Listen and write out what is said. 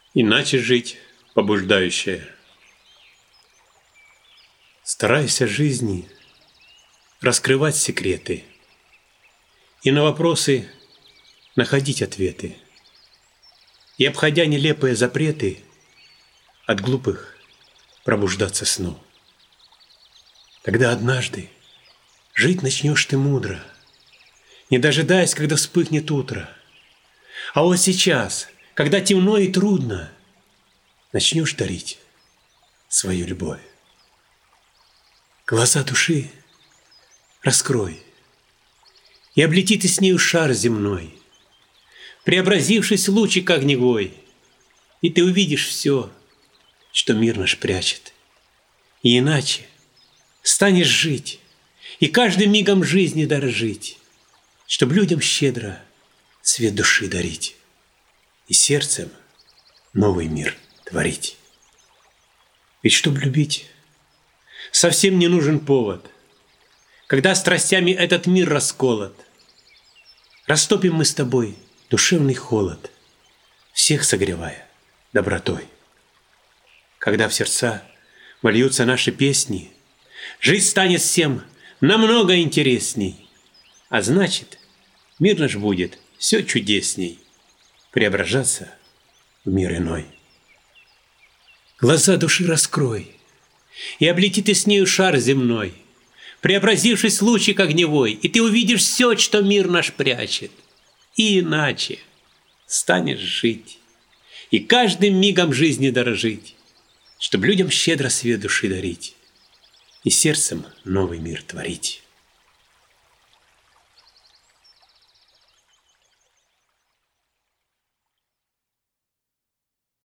Иначе жить побуждающее. Старайся жизни раскрывать секреты и на вопросы находить ответы. И, обходя нелепые запреты, от глупых пробуждаться сну. Тогда однажды жить начнешь ты мудро, не дожидаясь, когда вспыхнет утро. А вот сейчас, когда темно и трудно, начнешь дарить свою любовь. Глаза души раскрой, и облети ты с нею шар земной, преобразившись в лучик огневой, и ты увидишь все, что мир наш прячет. И иначе станешь жить, и каждым мигом жизни дорожить, чтоб людям щедро свет души дарить и сердцем новый мир творить. Ведь чтоб любить, совсем не нужен повод, когда страстями этот мир расколот. Растопим мы с тобой душевный холод, всех согревая добротой. Когда в сердца вольются наши песни, жизнь станет всем намного интересней, а значит, мир наш будет все чудесней преображаться в мир иной. Глаза души раскрой, и облети ты с нею шар земной, преобразившись в лучик огневой, и ты увидишь все, что мир наш прячет. И иначе станешь жить, и каждым мигом жизни дорожить, чтоб людям щедро свет души дарить и сердцем новый мир творить.